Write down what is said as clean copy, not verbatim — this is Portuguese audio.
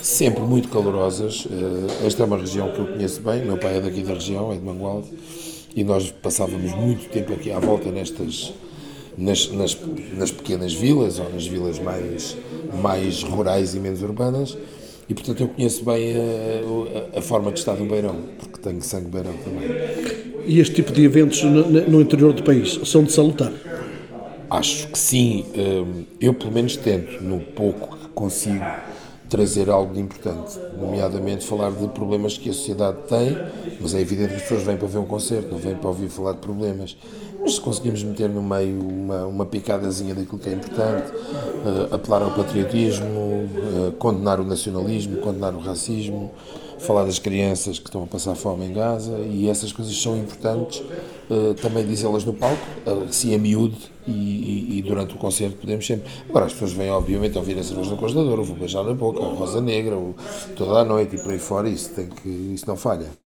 sempre muito calorosas. Esta é uma região que eu conheço bem, meu pai é daqui da região, é de Mangualde, e nós passávamos muito tempo aqui à volta nas pequenas vilas, ou nas vilas mais rurais e menos urbanas, e portanto eu conheço bem a forma de estar no Beirão, porque tenho sangue Beirão também. E este tipo de eventos no interior do país são de salutar? Acho que sim, eu pelo menos tento, no pouco que consigo, trazer algo de importante, nomeadamente falar de problemas que a sociedade tem, mas é evidente que as pessoas vêm para ver um concerto, não vêm para ouvir falar de problemas. Mas se conseguimos meter no meio uma picadazinha daquilo que é importante, apelar ao patriotismo, condenar o nacionalismo, condenar o racismo, falar das crianças que estão a passar fome em Gaza, e essas coisas são importantes, também dizê-las no palco, assim a miúde, e durante o concerto podemos sempre. Agora as pessoas vêm obviamente a ouvir a Cerveja do Congelador, o Vou Beijar na Boca, a Rosa Negra, toda a noite e por aí fora, isso não falha.